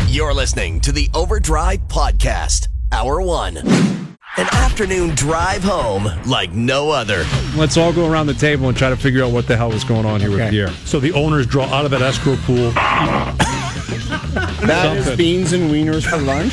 You're listening to the Overdrive Podcast, Hour 1. An afternoon drive home like no other. Let's all go around the table and try to figure out what the hell was going on here with Pierre. So the owners draw out of that escrow pool. That is beans and wieners for lunch.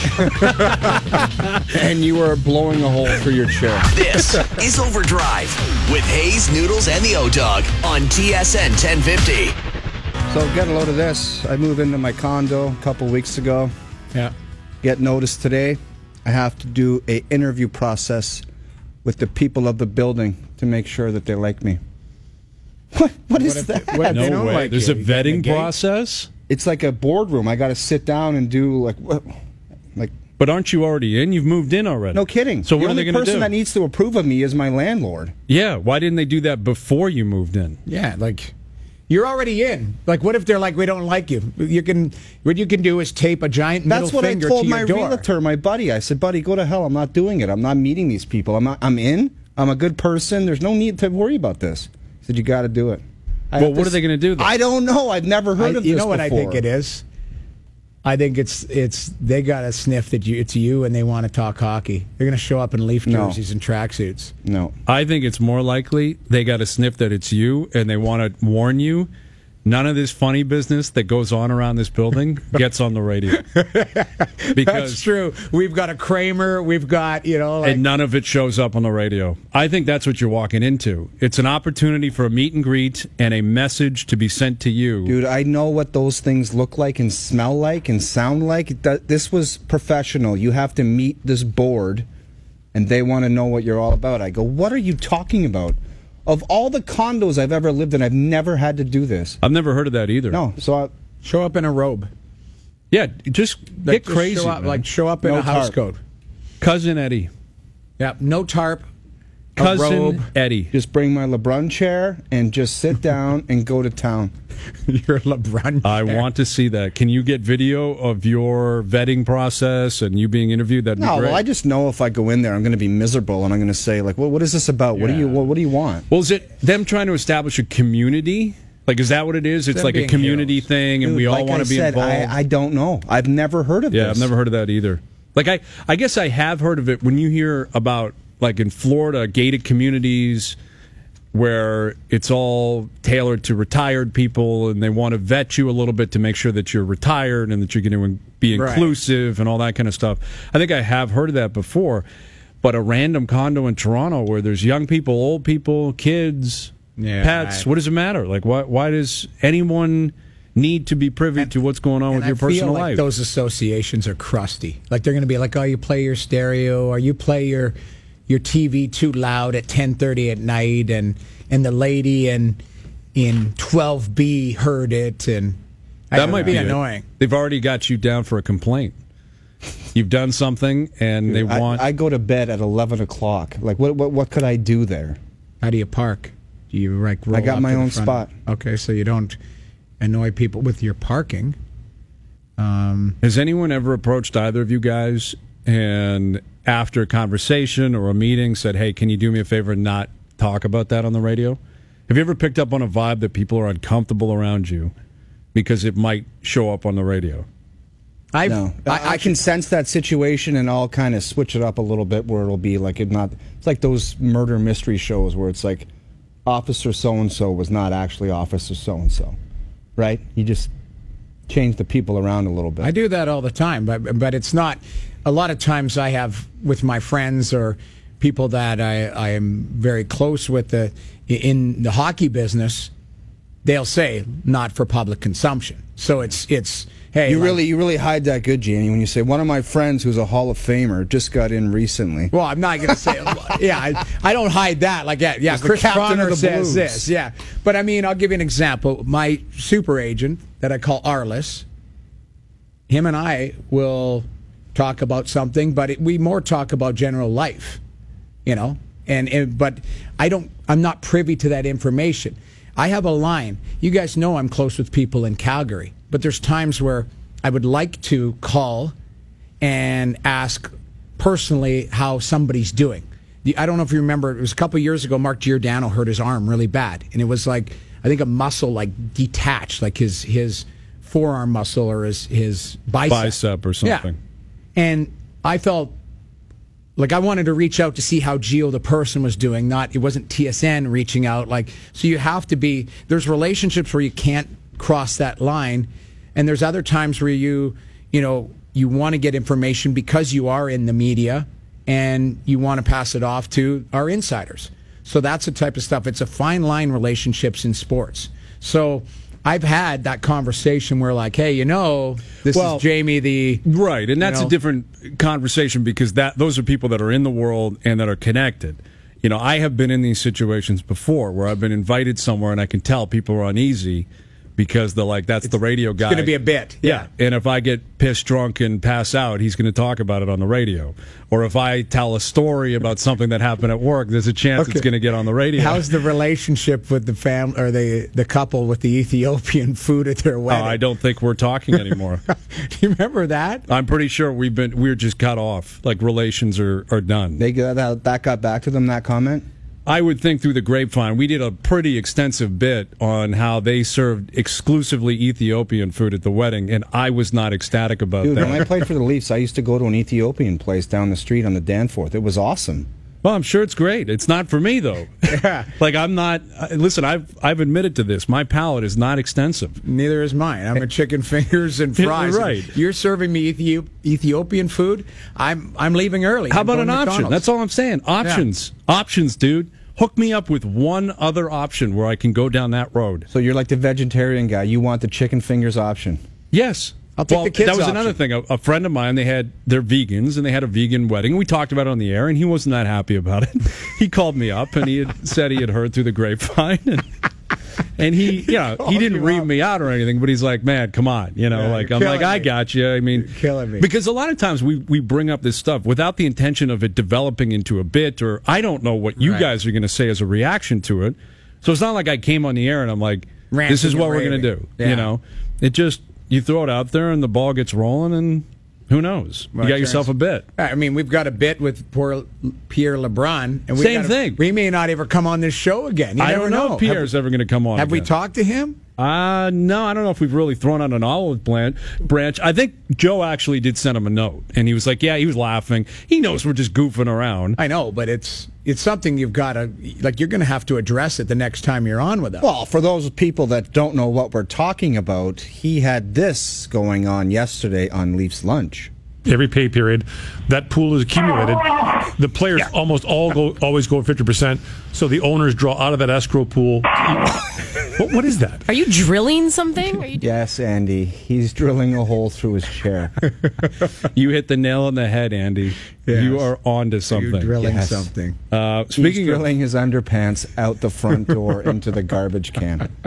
And you are blowing a hole for your chair. This is Overdrive with Hayes, Noodles, and the O-Dog on TSN 1050. So get a load of this. I moved into my condo a couple weeks ago. Yeah. Get notice today. I have to do a interview process with the people of the building to make sure that they like me. What is that? No way. There's a vetting process? It's like a boardroom. I got to sit down and do like. But aren't you already in? You've moved in already. No kidding. So what are they going to do? The only person that needs to approve of me is my landlord. Yeah. Why didn't they do that before you moved in? Yeah, you're already in. What if they're like, we don't like you? What you can do is tape a giant middle finger to your door. That's what I told my realtor, my buddy. I said, buddy, go to hell. I'm not doing it. I'm not meeting these people. I'm in. I'm a good person. There's no need to worry about this. He said, you got to do it. Well, what are they going to do then? I don't know. I've never heard of this. You know what before. I think it is? I think it's they got a sniff that it's you and they want to talk hockey. They're going to show up in Leaf jerseys and tracksuits. No. I think it's more likely they got a sniff that it's you and they want to warn you. None of this funny business that goes on around this building gets on the radio. Because that's true. We've got a Kramer. We've got, and none of it shows up on the radio. I think that's what you're walking into. It's an opportunity for a meet and greet and a message to be sent to you. Dude, I know what those things look like and smell like and sound like. This was professional. You have to meet this board, and they want to know what you're all about. I go, what are you talking about? Of all the condos I've ever lived in, I've never had to do this. I've never heard of that either. No, so show up in a robe. Yeah, just get crazy. Show up in a house coat. Cousin Eddie. Yeah, no tarp. Cousin robe. Eddie. Just bring my LeBron chair and just sit down and go to town. Your LeBron chair. I want to see that. Can you get video of your vetting process and you being interviewed? That'd be great. Well, I just know if I go in there, I'm going to be miserable and I'm going to say, what is this about? What do you want? Well, is it them trying to establish a community? Is that what it is? It's like a community thing, and Dude, we all want to be involved. I don't know. I've never heard of this. Yeah, I've never heard of that either. I guess I have heard of it when you hear about, in Florida, gated communities where it's all tailored to retired people, and they want to vet you a little bit to make sure that you're retired and that you're going to be inclusive and all that kind of stuff. I think I have heard of that before. But a random condo in Toronto where there's young people, old people, kids, pets, what does it matter? Why does anyone need to be privy to what's going on with your personal life? I feel like those associations are crusty. They're going to be like, oh, you play your stereo, or you play your TV too loud at 10:30 at night, and the lady in 12B heard it, and that might be annoying. They've already got you down for a complaint. You've done something, and they want. I go to bed at 11 o'clock. What could I do there? How do you park? Do you roll I got up my to the own front? spot. Okay, so you don't annoy people with your parking. Has anyone ever approached either of you guys and after a conversation or a meeting said, hey, can you do me a favor and not talk about that on the radio? Have you ever picked up on a vibe that people are uncomfortable around you because it might show up on the radio? No. I can sense that situation, and I'll kind of switch it up a little bit where it'll be it's like those murder mystery shows where it's like Officer so-and-so was not actually Officer so-and-so, right? You just change the people around a little bit. I do that all the time, but it's not. A lot of times I have with my friends or people that I am very close with in the hockey business, they'll say not for public consumption. So it's hey, you really hide that good, Janie, when you say one of my friends who's a Hall of Famer just got in recently. Well, I'm not going to say I don't hide that Chris Pronger says this. Yeah. But I mean, I'll give you an example. My super agent that I call Arliss, him and I will talk about something, but we more talk about general life, but I'm not privy to that information. I have a line. You guys know I'm close with people in Calgary, but there's times where I would like to call and ask personally how somebody's doing. I don't know if you remember, it was a couple of years ago, Mark Giordano hurt his arm really bad, and it was I think a muscle detached, his forearm muscle or his bicep or something. Yeah. And I felt like I wanted to reach out to see how Gio the person was doing. It wasn't TSN reaching out. So you have to be. There's relationships where you can't cross that line, and there's other times where you want to get information because you are in the media and you want to pass it off to our insiders. So that's the type of stuff. It's a fine line, relationships in sports. So I've had that conversation where hey, this is Jamie the... Right, and that's a different conversation because those are people that are in the world and that are connected. I have been in these situations before where I've been invited somewhere and I can tell people are uneasy because they're like, that's the radio guy. It's going to be a bit. Yeah. And if I get pissed drunk and pass out, he's going to talk about it on the radio. Or if I tell a story about something that happened at work, there's a chance it's going to get on the radio. How's the relationship with the family or the couple with the Ethiopian food at their wedding? I don't think we're talking anymore. Do you remember that? I'm pretty sure we're just cut off. Relations are done. That got back to them, that comment? I would think through the grapevine. We did a pretty extensive bit on how they served exclusively Ethiopian food at the wedding, and I was not ecstatic about that. When I played for the Leafs, I used to go to an Ethiopian place down the street on the Danforth. It was awesome. Well, I'm sure it's great. It's not for me, though. Yeah. I'm not... Listen, I've admitted to this. My palate is not extensive. Neither is mine. I'm a chicken fingers and fries. Right. You're serving me Ethiopian food. I'm leaving early. How about an option? That's all I'm saying. Options. Yeah. Options, dude. Hook me up with one other option where I can go down that road. So you're like the vegetarian guy. You want the chicken fingers option. Yes. I'll take the kids' that was option. Another thing. A friend of mine, they're vegans, and they had a vegan wedding. We talked about it on the air, and he wasn't that happy about it. He called me up, and he had said he had heard through the grapevine, and he didn't read me out or anything, but he's like, man, come on, I got you. I mean, you're killing me. Because a lot of times we bring up this stuff without the intention of it developing into a bit, or I don't know what you guys are going to say as a reaction to it. So it's not like I came on the air and I'm like, this is what we're going to do. Yeah. It just... You throw it out there, and the ball gets rolling, and who knows? You got yourself a bit. I mean, we've got a bit with poor Pierre LeBrun. And Same thing. We may not ever come on this show again. I don't know if Pierre's ever going to come on Have again. we talked to him? No, I don't know if we've really thrown out an olive branch. I think Joe actually did send him a note, and he was like, yeah, he was laughing. He knows we're just goofing around. I know, but it's something you've got to, you're going to have to address it the next time you're on with us. Well, for those people that don't know what we're talking about, he had this going on yesterday on Leafs Lunch. Every pay period, that pool is accumulated. The players almost always go 50%, so the owners draw out of that escrow pool. What is that? Are you drilling something? Yes, Andy. He's drilling a hole through his chair. You hit the nail on the head, Andy. Yes. You are onto something. You're drilling something. He's drilling his underpants out the front door into the garbage can.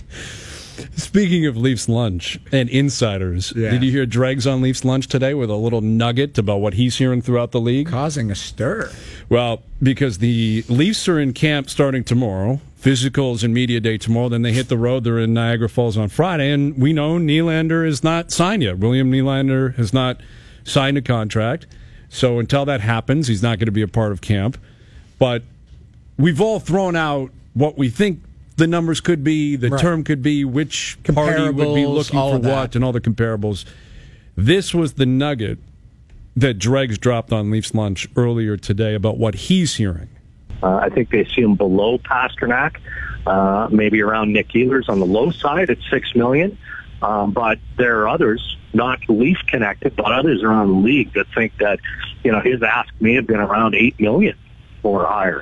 Speaking of Leafs Lunch and insiders, did you hear Dregs on Leafs Lunch today with a little nugget about what he's hearing throughout the league? Causing a stir. Well, because the Leafs are in camp starting tomorrow, physicals and media day tomorrow, then they hit the road. They're in Niagara Falls on Friday, and we know Nylander is not signed yet. William Nylander has not signed a contract, so until that happens, he's not going to be a part of camp. But we've all thrown out what we think the numbers could be, the term could be, which party would be looking for what, and all the comparables. This was the nugget that Dregs dropped on Leafs Lunch earlier today about what he's hearing. I think they see him below Pasternak, maybe around Nick Ehlers on the low side at $6 million. But there are others, not Leaf connected, but others around the league that think that his ask may have been around $8 million or higher.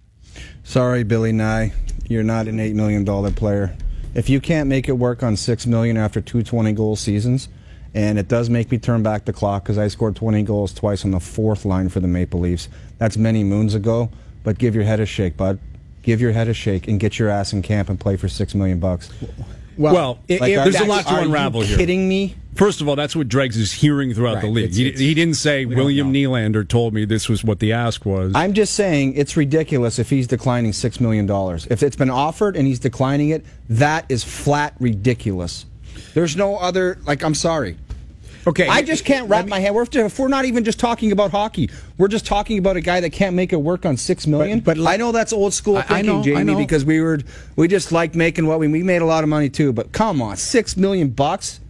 Sorry, Billy Nye. You're not an $8 million player. If you can't make it work on $6 million after 2 20-goal seasons, and it does make me turn back the clock because I scored 20 goals twice on the fourth line for the Maple Leafs. That's many moons ago, but give your head a shake, bud. Give your head a shake and get your ass in camp and play for $6 million. Well, there's a lot to unravel here. Are you kidding me? First of all, that's what Dregs is hearing throughout the league. He didn't say William Nylander told me this was what the ask was. I'm just saying it's ridiculous if he's declining $6 million. If it's been offered and he's declining it, that is flat ridiculous. There's no other, I'm sorry. Okay, I just can't wrap my head. If we're not even just talking about hockey, we're just talking about a guy that can't make it work on $6 million. But I know that's old school thinking, Jamie, because we just like making what we made a lot of money too. But come on, $6 million.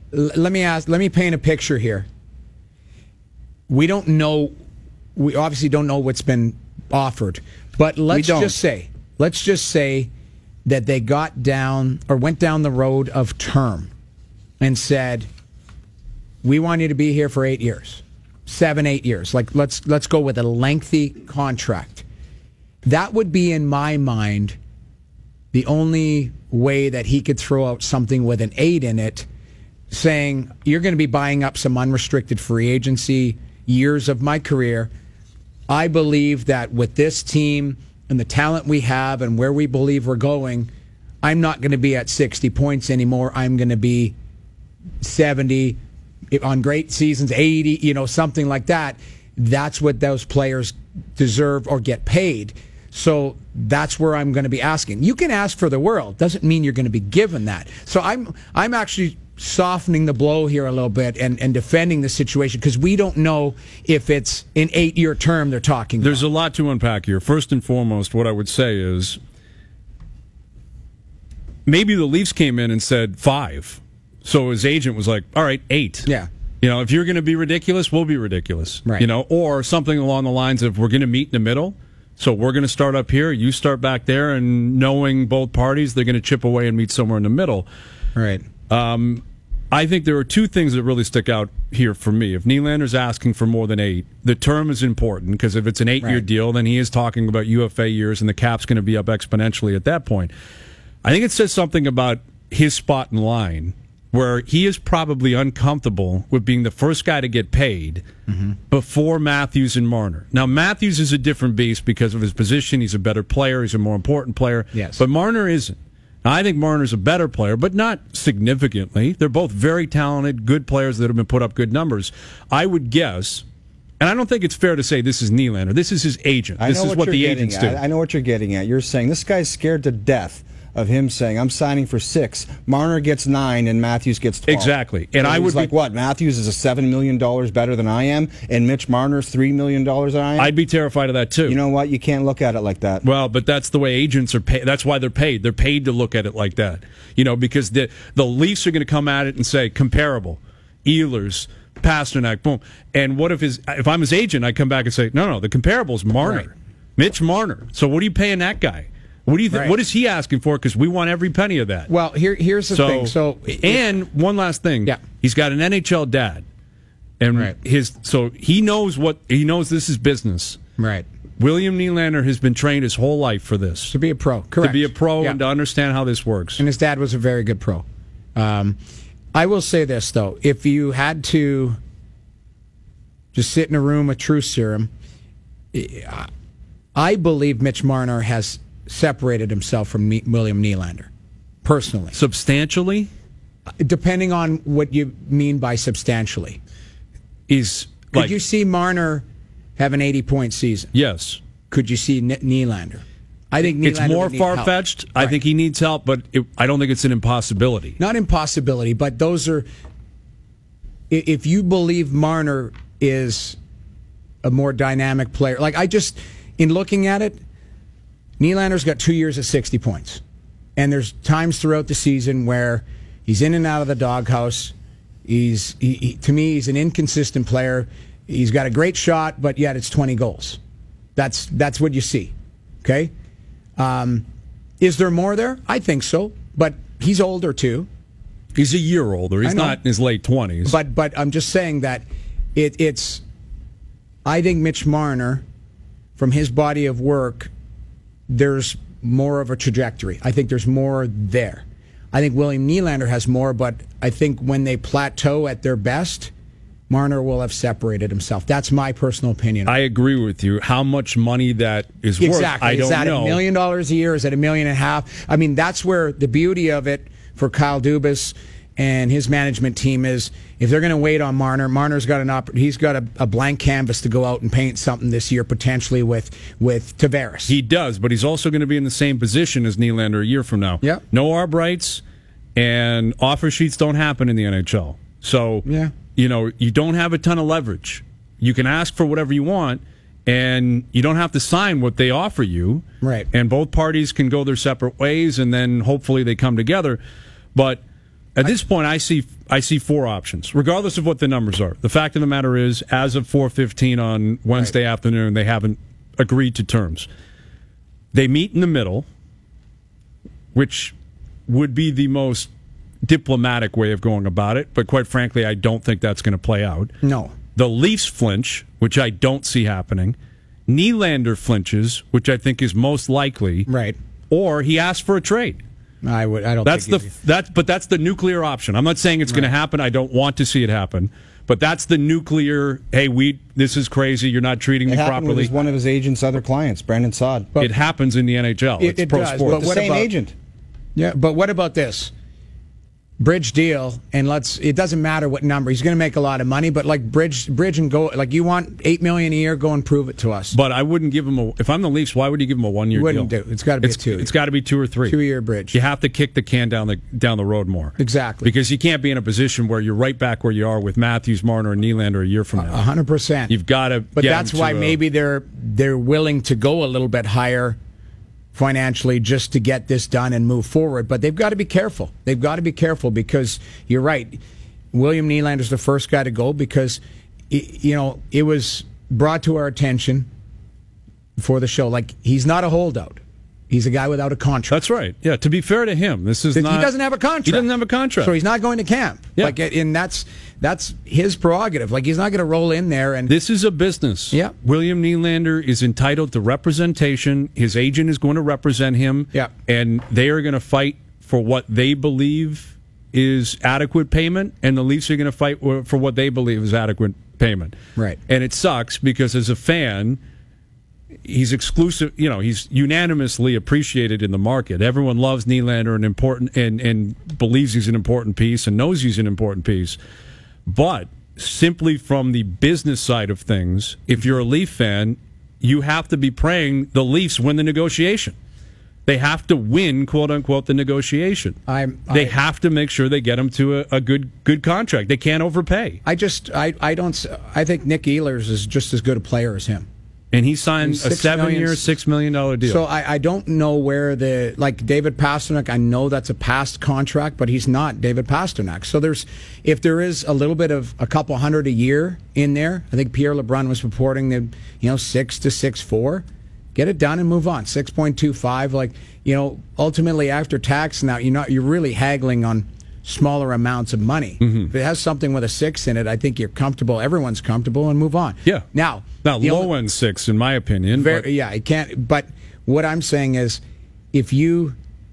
let me paint a picture here. We don't know. We obviously don't know what's been offered, but let's just say that they went down the road of term and said, we want you to be here for 8 years, 7-8 years. Like let's go with a lengthy contract. That would be, in my mind, the only way that he could throw out something with an 8 in it, saying, you're going to be buying up some unrestricted free agency years of my career. I believe that with this team and the talent we have and where we believe we're going, I'm not going to be at 60 points anymore. I'm going to be 70, on great seasons, 80, something like that. That's what those players deserve or get paid. So that's where I'm going to be asking. You can ask for the world. Doesn't mean you're going to be given that. So I'm actually softening the blow here a little bit and defending the situation, because we don't know if it's an 8-year term they're talking about. There's a lot to unpack here. First and foremost, what I would say is maybe the Leafs came in and said 5. So his agent was like, all right, 8. Yeah. If you're going to be ridiculous, we'll be ridiculous. Right. Or something along the lines of, we're going to meet in the middle. So we're going to start up here, you start back there, and knowing both parties, they're going to chip away and meet somewhere in the middle. Right. I think there are two things that really stick out here for me. If Nylander's asking for more than 8, the term is important, because if it's an 8-year deal, then he is talking about UFA years, and the cap's going to be up exponentially at that point. I think it says something about his spot in line, where he is probably uncomfortable with being the first guy to get paid before Matthews and Marner. Now, Matthews is a different beast because of his position. He's a better player. He's a more important player. Yes. But Marner isn't. Now, I think Marner's a better player, but not significantly. They're both very talented, good players that have been put up good numbers. I would guess, and I don't think it's fair to say this is Nylander. This is his agent. This is what the agents do. I know what you're getting at. You're saying this guy's scared to death of him saying, I'm signing for 6. Marner gets 9 and Matthews gets 12. Exactly. And so I would like, what? Matthews is a $7 million better than I am, and Mitch Marner's $3 million than I am? I'd be terrified of that, too. You know what? You can't look at it like that. Well, but that's the way agents are paid. That's why they're paid. They're paid to look at it like that. Because the Leafs are going to come at it and say, comparable. Ehlers, Pasternak, boom. And what if I'm his agent, I come back and say, no, the comparable is Marner. Right. Mitch Marner. So what are you paying that guy? What do you think? Right. What is he asking for? Because we want every penny of that. Well, here's the thing. And one last thing. Yeah. He's got an NHL dad, and he knows this is business. Right. William Nylander has been trained his whole life for this. To be a pro, correct. To be a pro and to understand how this works. And his dad was a very good pro. I will say this, though. If you had to just sit in a room with truth serum, I believe Mitch Marner has separated himself from William Nylander, personally. Substantially? Depending on what you mean by substantially. Could you see Marner have an 80-point season? Yes. Could you see Nylander? I think Nylander it's more far-fetched. I think he needs help, but I don't think it's an impossibility. Not impossibility, but those are... If you believe Marner is a more dynamic player, in looking at it, Nylander's got 2 years at 60 points. And there's times throughout the season where he's in and out of the doghouse. To me, he's an inconsistent player. He's got a great shot, but yet it's 20 goals. That's what you see. Okay? Is there more there? I think so. But he's older, too. He's a year older. He's not in his late 20s. But I'm just saying that it's... I think Mitch Marner, from his body of work, there's more of a trajectory. I think there's more there. I think William Nylander has more, but I think when they plateau at their best, Marner will have separated himself. That's my personal opinion. I agree with you. How much money that is worth, I don't know. Is that $1 million a year? Is that $1.5 million? I mean, that's where the beauty of it for Kyle Dubas and his management team is. If they're going to wait on Marner, Marner's got he's got a blank canvas to go out and paint something this year potentially with Tavares. He does, but he's also going to be in the same position as Nylander a year from now. Yeah. No arb rights, and offer sheets don't happen in the NHL. So, you don't have a ton of leverage. You can ask for whatever you want, and you don't have to sign what they offer you. Right. And both parties can go their separate ways, and then hopefully they come together. But At this point, I see 4 options, regardless of what the numbers are. The fact of the matter is, as of 4:15 on Wednesday afternoon, they haven't agreed to terms. They meet in the middle, which would be the most diplomatic way of going about it, but quite frankly, I don't think that's going to play out. No. The Leafs flinch, which I don't see happening. Nylander flinches, which I think is most likely. Right. Or he asks for a trade. I don't. That's the nuclear option. I'm not saying it's going to happen. I don't want to see it happen. But that's the nuclear. Hey, this is crazy. You're not treating me properly. With one of his agent's other clients, Brandon Saad. It happens in the NHL. It's pro does, sport. but The same agent. Yeah, but what about this? Bridge deal, and it doesn't matter what number. He's going to make a lot of money, but like bridge and go, like you want $8 million a year, go and prove it to us. But I wouldn't give him if I'm the Leafs, why would you give him a 1-year deal? Wouldn't do. It's got to be a 2. It's got to be 2 or 3. 2-year bridge. You have to kick the can down the road more. Exactly. Because you can't be in a position where you're right back where you are with Matthews, Marner, and Nylander a year from now. 100%. You've got to. But that's why maybe they're willing to go a little bit higher financially just to get this done and move forward. But they've got to be careful. They've got to be careful because you're right. William Nylander's the first guy to go because, it was brought to our attention for the show. Like, he's not a holdout. He's a guy without a contract. That's right. Yeah, to be fair to him, this is not... He doesn't have a contract. He doesn't have a contract. So he's not going to camp. Yeah. And that's his prerogative. Like, he's not going to roll in there and... This is a business. Yeah. William Nylander is entitled to representation. His agent is going to represent him. Yeah. And they are going to fight for what they believe is adequate payment, and the Leafs are going to fight for what they believe is adequate payment. Right. And it sucks because as a fan... He's exclusive, he's unanimously appreciated in the market. Everyone loves Nylander and believes he's an important piece and knows he's an important piece. But simply from the business side of things, if you're a Leaf fan, you have to be praying the Leafs win the negotiation. They have to win, quote unquote, the negotiation. They have to make sure they get him to a good contract. They can't overpay. I think Nick Ehlers is just as good a player as him. And he signed a 7-year, $6 million deal. So I don't know where David Pastrnak, I know that's a past contract, but he's not David Pastrnak. So if there is a little bit of a couple hundred a year in there, I think Pierre LeBrun was reporting that, 6 to 6.4, get it done and move on. 6.25, ultimately after tax now, you're really haggling on smaller amounts of money. Mm-hmm. If it has something with a 6 in it, I think you're comfortable. Everyone's comfortable and move on. Yeah. Now low end 6, in my opinion. It can't. But what I'm saying is, if to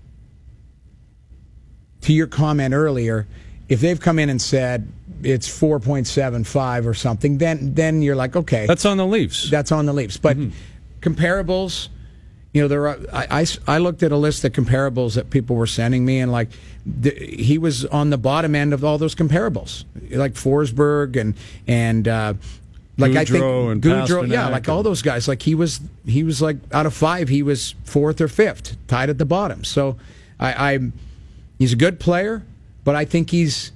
your comment earlier, if they've come in and said it's 4.75 or something, then you're like, okay, that's on the Leafs. That's on the Leafs. But comparables. There are. I looked at a list of comparables that people were sending me, and he was on the bottom end of all those comparables, like Forsberg and like Gaudreau, I think and Gaudreau, Pastrnak, like all those guys. Like he was like out of 5, he was 4th or 5th, tied at the bottom. So he's a good player, but I think he's.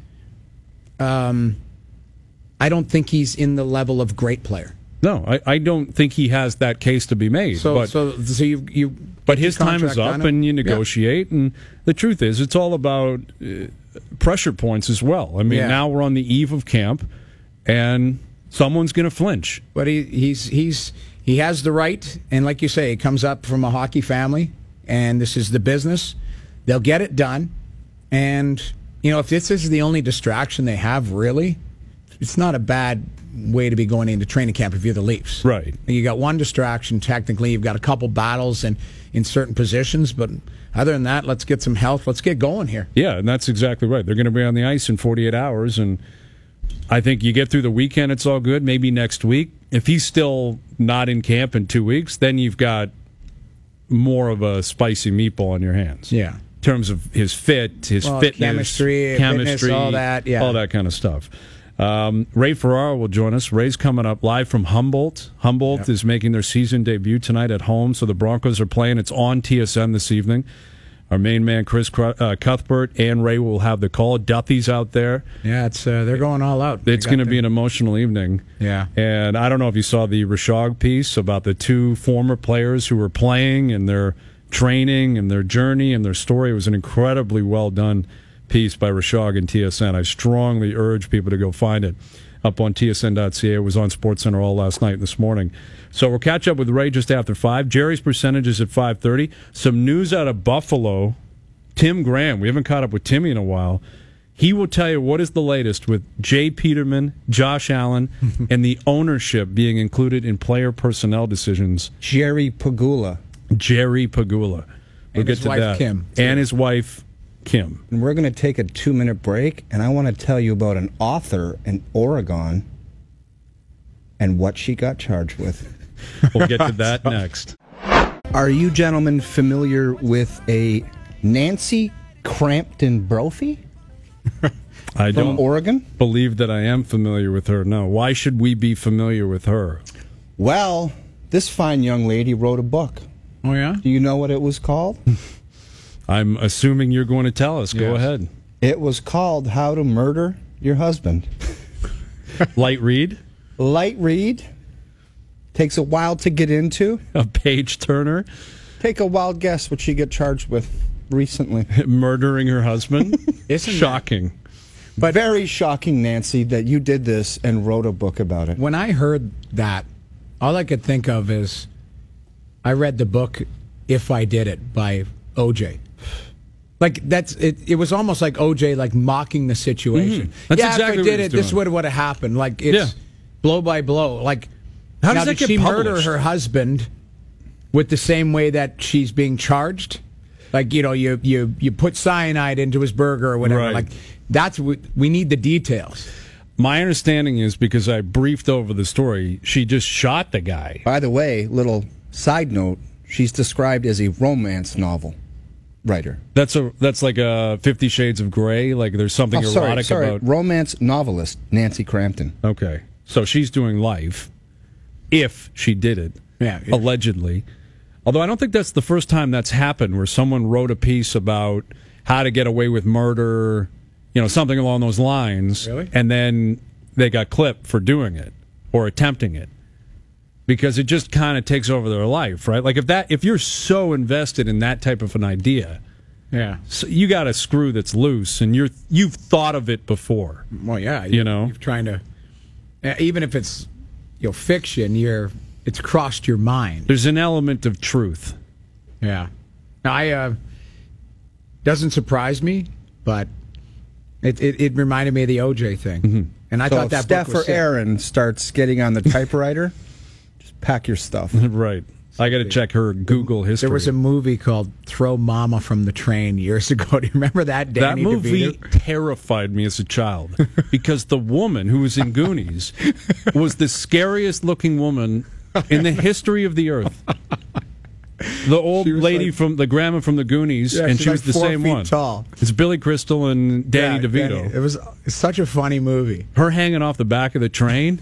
I don't think he's in the level of great player. No, I don't think he has that case to be made. So you but his time is up, and you negotiate. Yeah. And the truth is, it's all about pressure points as well. I mean, now we're on the eve of camp, and someone's going to flinch. But he has the right, and like you say, he comes up from a hockey family, and this is the business. They'll get it done, and if this is the only distraction they have, really, it's not a bad way to be going into training camp if you're the Leafs. Right. You got one distraction, technically. You've got a couple battles in certain positions, but other than that, let's get some health. Let's get going here. Yeah, and that's exactly right. They're going to be on the ice in 48 hours, and I think you get through the weekend, it's all good. Maybe next week. If he's still not in camp in 2 weeks, then you've got more of a spicy meatball on your hands. Yeah. In terms of his fitness, chemistry, all that, all that kind of stuff. Ray Ferraro will join us. Ray's coming up live from Humboldt. Humboldt is making their season debut tonight at home, so the Broncos are playing. It's on TSN this evening. Our main man, Chris Cuthbert, and Ray will have the call. Duffy's out there. Yeah, they're going all out. It's going to be an emotional evening. Yeah. And I don't know if you saw the Rashog piece about the 2 former players who were playing and their training and their journey and their story. It was an incredibly well done piece by Rashog and TSN. I strongly urge people to go find it up on tsn.ca. It was on SportsCenter all last night and this morning. So we'll catch up with Ray just after 5. Jerry's percentages at 5:30. Some news out of Buffalo. Tim Graham. We haven't caught up with Timmy in a while. He will tell you what is the latest with Jay Peterman, Josh Allen, and the ownership being included in player personnel decisions. Jerry Pagula. We'll and get his to wife, that. Kim. And his wife, Kim. And we're going to take a 2-minute break, and I want to tell you about an author in Oregon and what she got charged with. We'll get to that next. Are you gentlemen familiar with a Nancy Crampton Brophy? I From don't Oregon? believe that I am familiar with her. No. Why should we be familiar with her? Well, this fine young lady wrote a book. Oh, yeah? Do you know what it was called? I'm assuming you're going to tell us. Go ahead. It was called How to Murder Your Husband. Light read? Light read. Takes a while to get into. A page turner? Take a wild guess what she got charged with recently. Murdering her husband? Isn't shocking. But very shocking, Nancy, that you did this and wrote a book about it. When I heard that, all I could think of is I read the book If I Did It by OJ. Like that's it. It was almost like OJ, like mocking the situation. That's yeah, exactly if what I did he it, was this doing. would have happened. Like it's blow by blow. Like How now, does that did get she murder published? her husband with the same way that she's being charged? Like you put cyanide into his burger or whatever. Right. Like that's what we need the details. My understanding is, because I briefed over the story, she just shot the guy. By the way, little side note, she's described as a romance novel writer. That's like a 50 Shades of Grey. Like there's something erotic about. Romance novelist Nancy Crampton. Okay, so she's doing life, if she did it, allegedly. Although I don't think that's the first time that's happened, where someone wrote a piece about how to get away with murder, something along those lines, Really? and then they got clipped for doing it or attempting it. Because it just kind of takes over their life, right? Like if you're so invested in that type of an idea, so you got a screw that's loose, and you've thought of it before. Well, yeah, you're trying to, even if it's fiction, it's crossed your mind. There's an element of truth. Yeah, now doesn't surprise me, but it reminded me of the OJ thing, and I So thought if that Steph book was or sick. Aaron starts getting on the typewriter, just pack your stuff. Right. I got to check her Google history. There was a movie called Throw Mama from the Train years ago. Do you remember that? Danny that movie DeVito? terrified me as a child because the woman who was in Goonies was the scariest looking woman in the history of the earth. The old lady from the grandma from the Goonies, and she's she was like the 4 same feet one. tall. It's Billy Crystal and Danny DeVito. It was such a funny movie. Her hanging off the back of the train,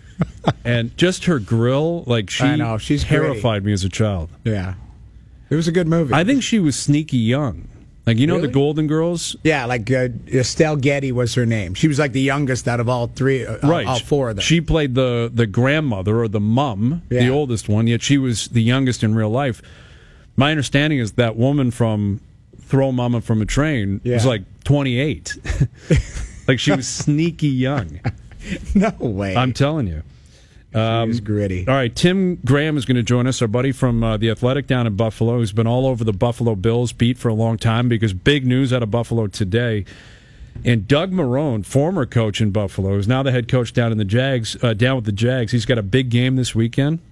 and just her grill, like I know, she's terrified me as a child. Yeah, it was a good movie. I think she was sneaky young. Like, the Really? Golden Girls? Yeah, like Estelle Getty was her name. She was like the youngest out of all three, Right. all four of them. She played the grandmother or the mum, the Yeah. oldest one, yet she was the youngest in real life. My understanding is that woman from Throw Mama from a Train was like 28. Like, she was sneaky young. No way. I'm telling you. She was gritty. All right, Tim Graham is going to join us, our buddy from The Athletic down in Buffalo, who's been all over the Buffalo Bills beat for a long time, because big news out of Buffalo today. And Doug Marrone, former coach in Buffalo, is now the head coach down in the Jags, down with the Jags. He's got a big game this weekend.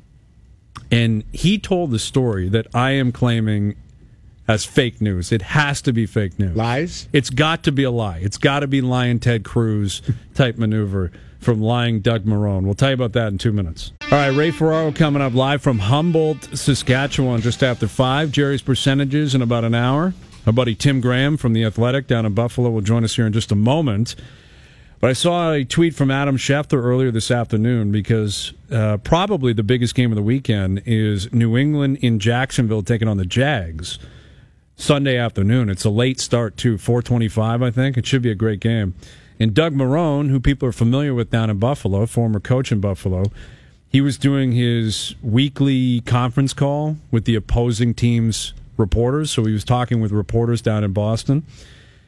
And he told the story that I am claiming as fake news. It has to be fake news. Lies? It's got to be a lie. It's got to be lying Ted Cruz type maneuver from lying Doug Marrone. We'll tell you about that in 2 minutes. All right, Ray Ferraro coming up live from Humboldt, Saskatchewan, just after 5. Jerry's percentages in about an hour. Our buddy Tim Graham from The Athletic down in Buffalo will join us here in just a moment. But I saw a tweet from Adam Schefter earlier this afternoon, because probably the biggest game of the weekend is New England in Jacksonville taking on the Jags Sunday afternoon. It's a late start, too, 4:25, I think. It should be a great game. And Doug Marrone, who people are familiar with down in Buffalo, former coach in Buffalo, he was doing his weekly conference call with the opposing team's reporters. So he was talking with reporters down in Boston.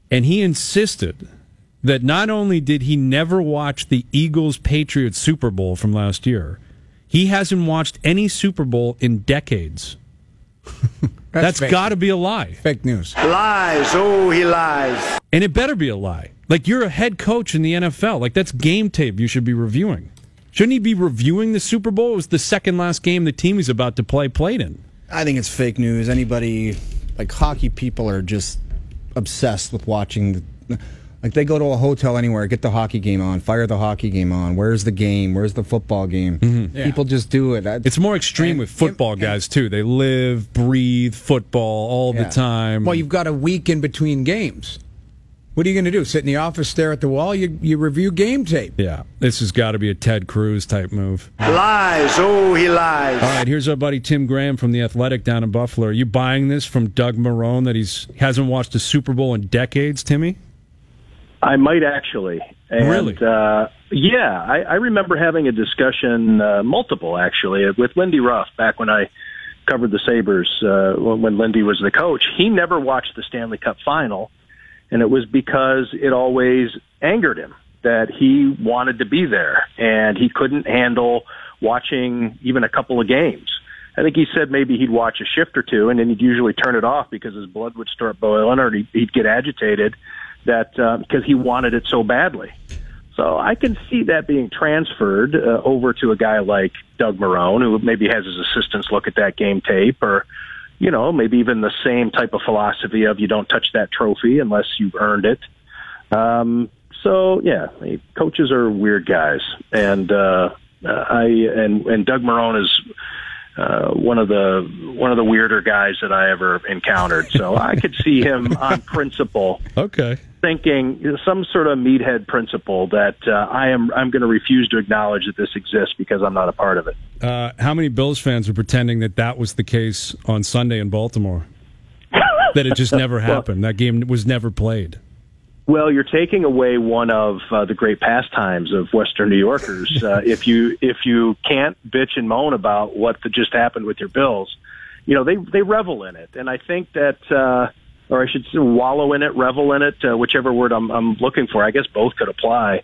and he insisted that not only did he never watch the Eagles-Patriots Super Bowl from last year, he hasn't watched any Super Bowl in decades. That's got to be a lie. Fake news. Lies. Oh, he lies. And it better be a lie. Like, you're a head coach in the NFL. Like, that's game tape you should be reviewing. Shouldn't he be reviewing the Super Bowl? It was the second last game the team he's about to played in. I think it's fake news. Anybody, like hockey people, are just obsessed with watching. Like, they go to a hotel anywhere, get the hockey game on, fire the hockey game on. Where's the game? Where's the football game? Mm-hmm. Yeah. People just do it. It's more extreme with football guys, too. They live, breathe football all the time. Well, you've got a week in between games. What are you going to do? Sit in the office, stare at the wall? You review game tape. Yeah, this has got to be a Ted Cruz type move. Lies. Oh, he lies. All right, here's our buddy Tim Graham from The Athletic down in Buffalo. Are you buying this from Doug Marrone that he hasn't watched a Super Bowl in decades, Timmy? I might actually. And, really? Yeah, I remember having a discussion, multiple actually, with Lindy Ruff back when I covered the Sabres, when Lindy was the coach. He never watched the Stanley Cup final. And it was because it always angered him that he wanted to be there, and he couldn't handle watching even a couple of games. I think he said maybe he'd watch a shift or two, and then he'd usually turn it off because his blood would start boiling, or he'd get agitated that because he wanted it so badly. So I can see that being transferred over to a guy like Doug Marrone, who maybe has his assistants look at that game tape, or maybe even the same type of philosophy of you don't touch that trophy unless you've earned it. So yeah, coaches are weird guys, and Doug Marrone is one of the weirder guys that I ever encountered. So I could see him on principle, thinking some sort of meathead principle that I'm going to refuse to acknowledge that this exists because I'm not a part of it. How many Bills fans are pretending that was the case on Sunday in Baltimore? That it just never happened. That game was never played. Well, you're taking away one of the great pastimes of Western New Yorkers. If you can't bitch and moan about what just happened with your Bills, they revel in it, and I think that, or I should say, wallow in it, revel in it, whichever word I'm looking for. I guess both could apply.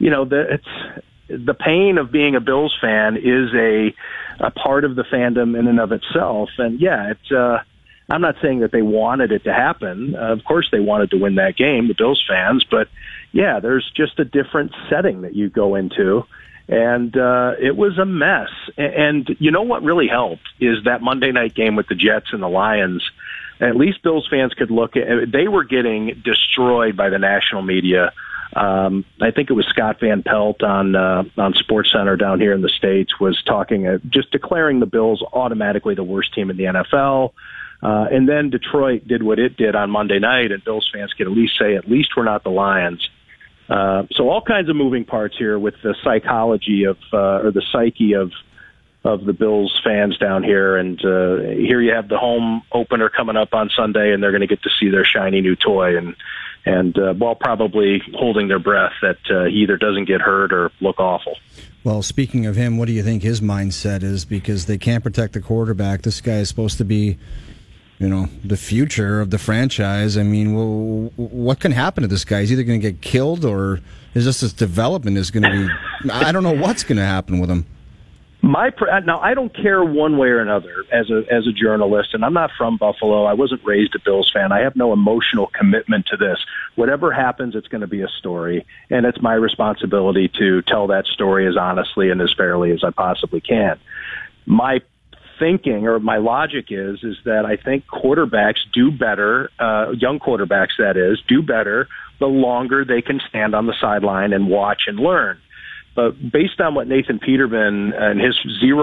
The pain of being a Bills fan is a part of the fandom in and of itself, and yeah, it's. I'm not saying that they wanted it to happen. Of course they wanted to win that game, the Bills fans, but yeah, there's just a different setting that you go into, and it was a mess. And you know what really helped is that Monday night game with the Jets and the Lions. At least Bills fans could look at, they were getting destroyed by the national media. I think it was Scott Van Pelt on SportsCenter down here in the States was talking, just declaring the Bills automatically the worst team in the NFL. And then Detroit did what it did on Monday night, and Bills fans can at least say, at least we're not the Lions. So all kinds of moving parts here with the psychology of, or the psyche of the Bills fans down here. And here you have the home opener coming up on Sunday, and they're going to get to see their shiny new toy, and while probably holding their breath that he either doesn't get hurt or look awful. Well, speaking of him, what do you think his mindset is? Because they can't protect the quarterback. This guy is supposed to be, the future of the franchise. I mean, what can happen to this guy? He's either going to get killed, or is this his development is going to be... I don't know what's going to happen with him. Now, I don't care one way or another as a journalist, and I'm not from Buffalo. I wasn't raised a Bills fan. I have no emotional commitment to this. Whatever happens, it's going to be a story, and it's my responsibility to tell that story as honestly and as fairly as I possibly can. My thinking, or my logic is that I think quarterbacks do better, young quarterbacks that is, do better the longer they can stand on the sideline and watch and learn. But based on what Nathan Peterman and his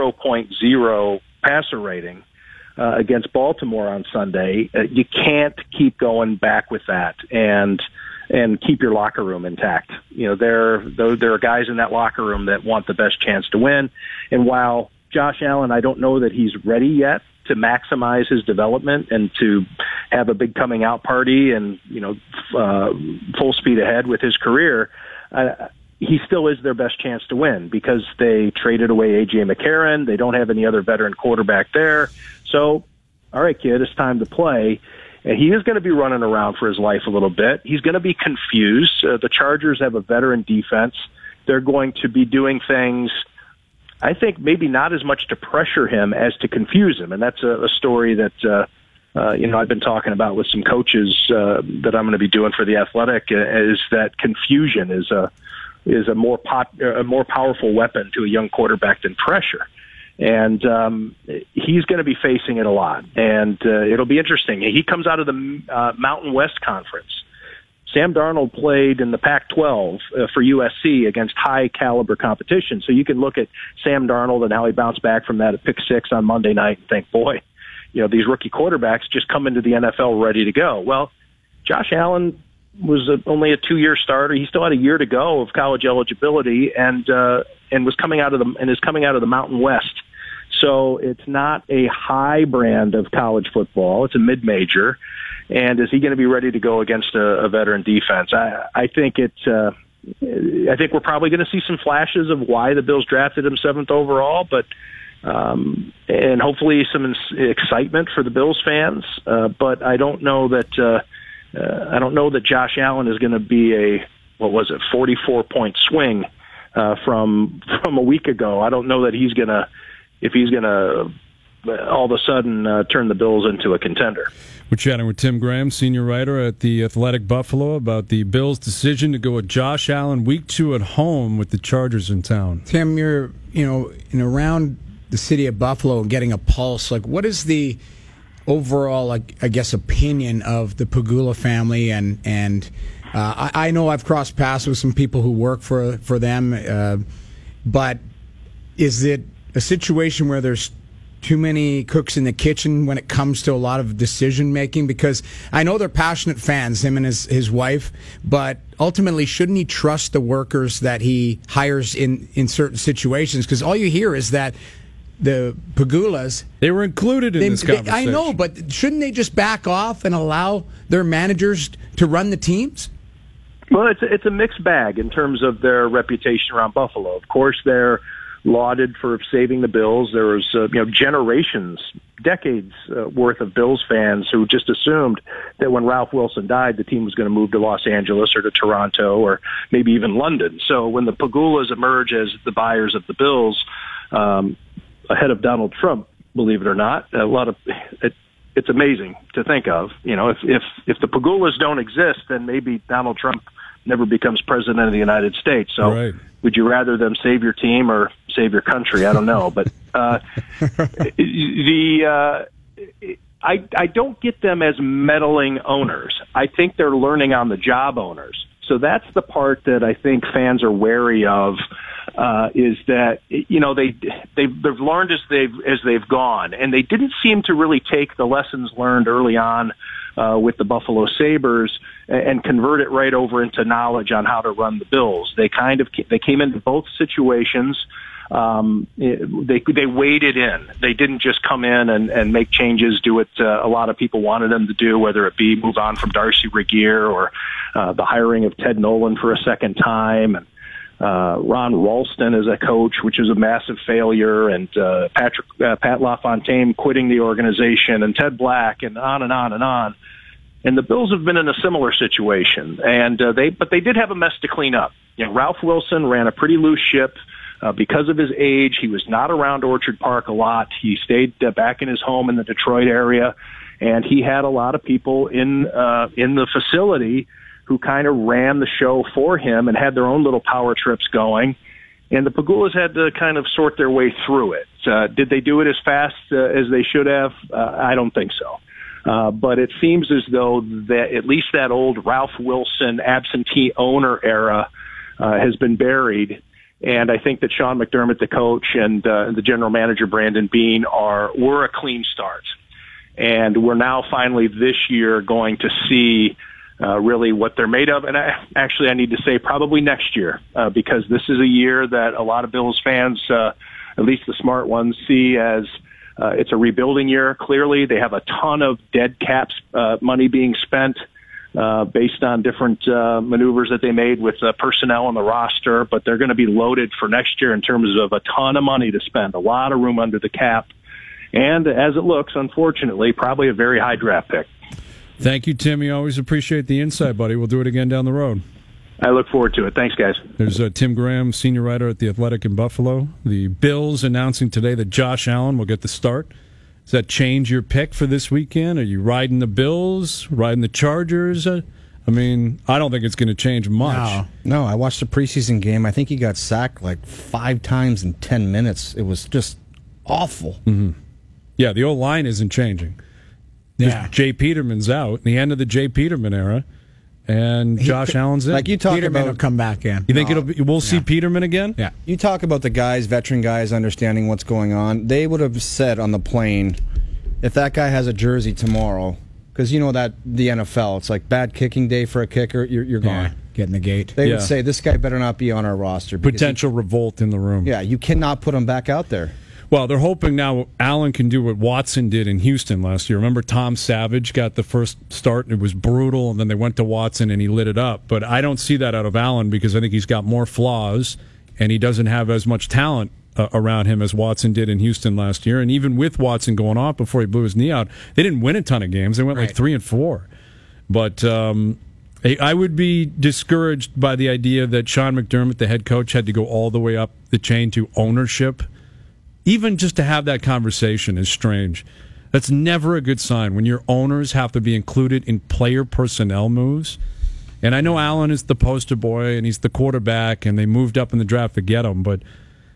0.0 passer rating against Baltimore on Sunday, you can't keep going back with that and keep your locker room intact. There are guys in that locker room that want the best chance to win. And while Josh Allen, I don't know that he's ready yet to maximize his development and to have a big coming out party and, full speed ahead with his career. He still is their best chance to win because they traded away A.J. McCarron. They don't have any other veteran quarterback there. So, all right, kid, it's time to play. And he is going to be running around for his life a little bit. He's going to be confused. The Chargers have a veteran defense. They're going to be doing things, I think, maybe not as much to pressure him as to confuse him. And that's a story that, I've been talking about with some coaches that I'm going to be doing for The Athletic, is that confusion is a more powerful weapon to a young quarterback than pressure. And he's going to be facing it a lot. And it'll be interesting. He comes out of the Mountain West Conference. Sam Darnold played in the Pac-12 for USC against high-caliber competition. So you can look at Sam Darnold and how he bounced back from that at pick 6 on Monday night and think, boy, these rookie quarterbacks just come into the NFL ready to go. Well, Josh Allen was only a 2-year starter. He still had a year to go of college eligibility, and is coming out of the Mountain West. So it's not a high brand of college football. It's a mid-major. And is he going to be ready to go against a veteran defense? I think we're probably going to see some flashes of why the Bills drafted him 7th overall, but and hopefully some excitement for the Bills fans. But I don't know that Josh Allen is going to be a 44-point swing from a week ago. I don't know that he's going to all of a sudden turn the Bills into a contender. We're chatting with Tim Graham, senior writer at The Athletic Buffalo, about the Bills' decision to go with Josh Allen week 2 at home with the Chargers in town. Tim, you're in around the city of Buffalo and getting a pulse. Like, what is the overall, I guess, opinion of the Pegula family? And I know I've crossed paths with some people who work for them, but is it a situation where there's too many cooks in the kitchen when it comes to a lot of decision making? Because I know they're passionate fans, him and his wife, but ultimately, shouldn't he trust the workers that he hires in certain situations? Because all you hear is that the Pegulas, they were included in this conversation. I know, but shouldn't they just back off and allow their managers to run the teams? Well, it's a mixed bag in terms of their reputation around Buffalo. Of course, they're lauded for saving the Bills. There was generations, decades worth of Bills fans who just assumed that when Ralph Wilson died, the team was going to move to Los Angeles or to Toronto or maybe even London. So when the Pegulas emerge as the buyers of the Bills, ahead of Donald Trump, believe it or not, it's amazing to think of. If the Pegulas don't exist, then maybe Donald Trump never becomes president of the United States. So right. Would you rather them save your team or save your country? I don't know. But I don't get them as meddling owners. I think they're learning on the job owners. So that's the part that I think fans are wary of, is that, they've learned as they've gone, and they didn't seem to really take the lessons learned early on with the Buffalo Sabres and convert it right over into knowledge on how to run the Bills. They came into both situations. They waded in. They didn't just come in and make changes, do what a lot of people wanted them to do, whether it be move on from Darcy Regier or the hiring of Ted Nolan for a second time, and Ron Ralston as a coach, which is a massive failure, and Pat LaFontaine quitting the organization, and Ted Black, and on and on and on. And the Bills have been in a similar situation, and but they did have a mess to clean up. Ralph Wilson ran a pretty loose ship. Because of his age, he was not around Orchard Park a lot. He stayed back in his home in the Detroit area, and he had a lot of people in the facility who kind of ran the show for him and had their own little power trips going. And the Pegulas had to kind of sort their way through it. Did they do it as fast as they should have? I don't think so. But it seems as though that at least that old Ralph Wilson absentee owner era has been buried. And I think that Sean McDermott, the coach, and the general manager, Brandon Beane, were a clean start. And we're now finally this year going to see really what they're made of. And I need to say probably next year, because this is a year that a lot of Bills fans, at least the smart ones, see as it's a rebuilding year. Clearly, they have a ton of dead caps money being spent based on different maneuvers that they made with personnel on the roster, but they're going to be loaded for next year in terms of a ton of money to spend, a lot of room under the cap, and as it looks, unfortunately, probably a very high draft pick. Thank you, Timmy. Always appreciate the insight, buddy. We'll do it again down the road. I look forward to it. Thanks, guys. There's Tim Graham, senior writer at The Athletic in Buffalo. The Bills announcing today that Josh Allen will get the start. Does that change your pick for this weekend? Are you riding the Bills, riding the Chargers? I mean, I don't think it's going to change much. No, I watched the preseason game. I think he got sacked like 5 times in 10 minutes. It was just awful. Mm-hmm. Yeah, the old line isn't changing. Yeah. Jay Peterman's out, the end of the Jay Peterman era. And Josh Allen's in. Like you talk Peterman about, will come back in. You think we'll see Peterman again? Yeah. You talk about the guys, veteran guys, understanding what's going on. They would have said on the plane, if that guy has a jersey tomorrow, because you know that the NFL, it's like bad kicking day for a kicker, you're gone. Get in the gate. They would say this guy better not be on our roster. Potential revolt in the room. Yeah, you cannot put him back out there. Well, they're hoping now Allen can do what Watson did in Houston last year. Remember Tom Savage got the first start and it was brutal, and then they went to Watson and he lit it up. But I don't see that out of Allen because I think he's got more flaws and he doesn't have as much talent around him as Watson did in Houston last year. And even with Watson going off before he blew his knee out, they didn't win a ton of games. They went like 3-4. But I would be discouraged by the idea that Sean McDermott, the head coach, had to go all the way up the chain to ownership. Even just to have that conversation is strange. That's never a good sign when your owners have to be included in player personnel moves. And I know Allen is the poster boy and he's the quarterback and they moved up in the draft to get him, but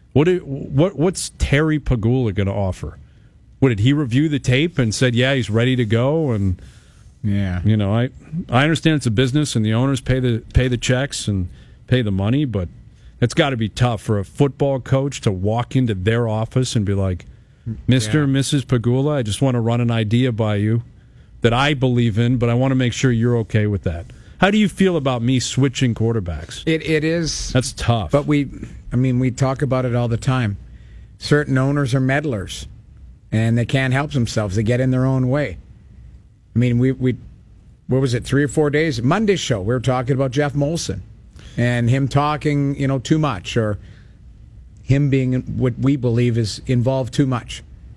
what's Terry Pagula going to offer? Did he review the tape and said, yeah, he's ready to go? And yeah, you know, I understand it's a business and the owners pay the checks and pay the money, but it's got to be tough for a football coach to walk into their office and be like, Mr. and Mrs. Pagula, I just want to run an idea by you that I believe in, but I want to make sure you're okay with that. How do you feel about me switching quarterbacks? It is. That's tough. But we talk about it all the time. Certain owners are meddlers, and they can't help themselves. They get in their own way. I mean, we what was it, 3 or 4 days? Monday's show, we were talking about Jeff Molson and him talking, too much, or him being what we believe is involved too much.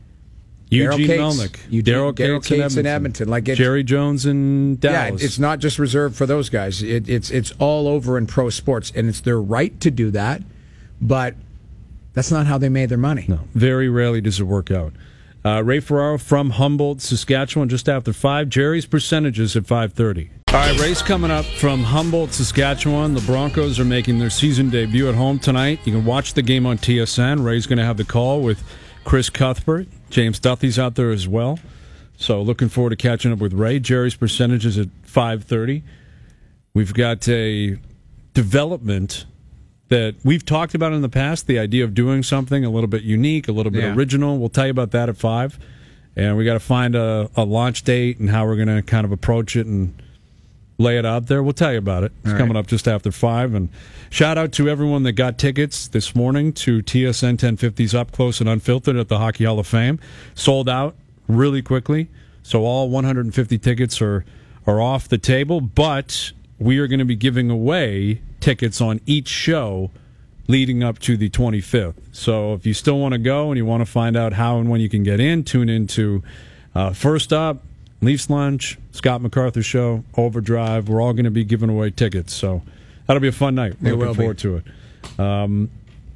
Eugene Melnick, Daryl Cates in Edmonton, like Jerry Jones in Dallas. Yeah, it's not just reserved for those guys. It's all over in pro sports, and it's their right to do that, but that's not how they made their money. No, very rarely does it work out. Ray Ferraro from Humboldt, Saskatchewan, just after 5. Jerry's percentages at 5:30. All right, Ray's coming up from Humboldt, Saskatchewan. The Broncos are making their season debut at home tonight. You can watch the game on TSN. Ray's going to have the call with Chris Cuthbert. James Duthie's out there as well. So looking forward to catching up with Ray. Jerry's percentages at 5:30. We've got a development that we've talked about in the past, the idea of doing something a little bit unique, a little bit original. We'll tell you about that at 5. And we got to find a launch date and how we're going to kind of approach it and lay it out there. We'll tell you about it. It's coming up just after 5. And shout out to everyone that got tickets this morning to TSN 1050's Up Close and Unfiltered at the Hockey Hall of Fame. Sold out really quickly. So all 150 tickets are off the table, but we are going to be giving away tickets on each show leading up to the 25th. So if you still want to go and you want to find out how and when you can get in, tune into First Up, Leafs Lunch, Scott MacArthur Show, Overdrive. We're all going to be giving away tickets. So that'll be a fun night. We're looking forward to it.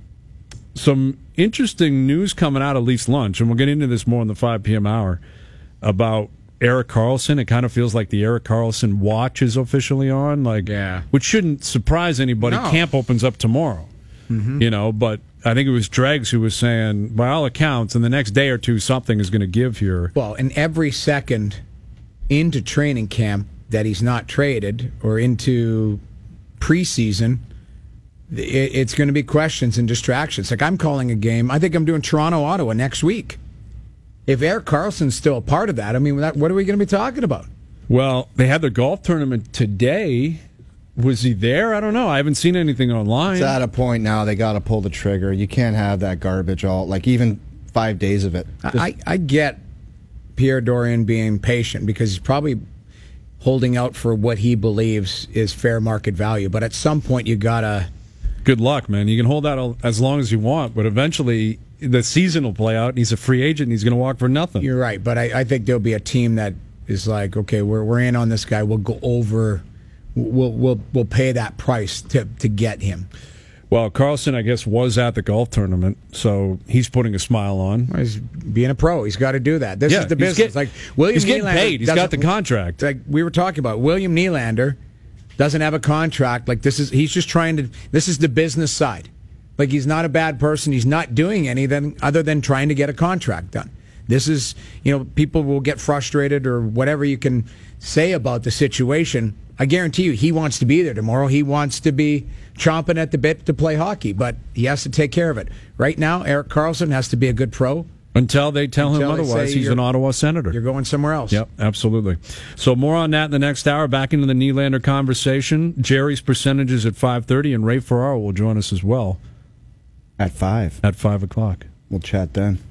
Some interesting news coming out of Leafs Lunch, and we'll get into this more in the 5 p.m. hour, about Erik Karlsson. It kind of feels like the Erik Karlsson watch is officially on, which shouldn't surprise anybody. No. Camp opens up tomorrow, but I think it was Dregs who was saying, by all accounts, in the next day or two, something is going to give here. Well, and every second into training camp that he's not traded or into preseason, it's going to be questions and distractions. Like, I'm calling a game. I think I'm doing Toronto-Ottawa next week. If Erik Karlsson's still a part of that, I mean, what are we going to be talking about? Well, they had their golf tournament today. Was he there? I don't know. I haven't seen anything online. It's at a point now they got to pull the trigger. You can't have that garbage even 5 days of it. I get Pierre Dorion being patient because he's probably holding out for what he believes is fair market value. But at some point, you got to... Good luck, man. You can hold out as long as you want, but eventually the season will play out, and he's a free agent, and he's going to walk for nothing. You're right, but I think there'll be a team that is like, okay, we're in on this guy. We'll go over. We'll pay that price to get him. Well, Carlson, I guess, was at the golf tournament, so he's putting a smile on. Well, he's being a pro. He's got to do that. This is the business. William getting paid. He's got the contract. Like we were talking about, William Nylander doesn't have a contract. Like he's just trying to. This is the business side. Like he's not a bad person. He's not doing anything other than trying to get a contract done. This is, people will get frustrated or whatever you can say about the situation. I guarantee you, he wants to be there tomorrow. He wants to be chomping at the bit to play hockey, but he has to take care of it. Right now, Erik Karlsson has to be a good pro. Until they tell him otherwise, he's an Ottawa Senator. You're going somewhere else. Yep, absolutely. So more on that in the next hour. Back into the Nylander conversation. Jerry's percentages at 5:30, and Ray Ferraro will join us as well. At 5. At 5 o'clock. We'll chat then.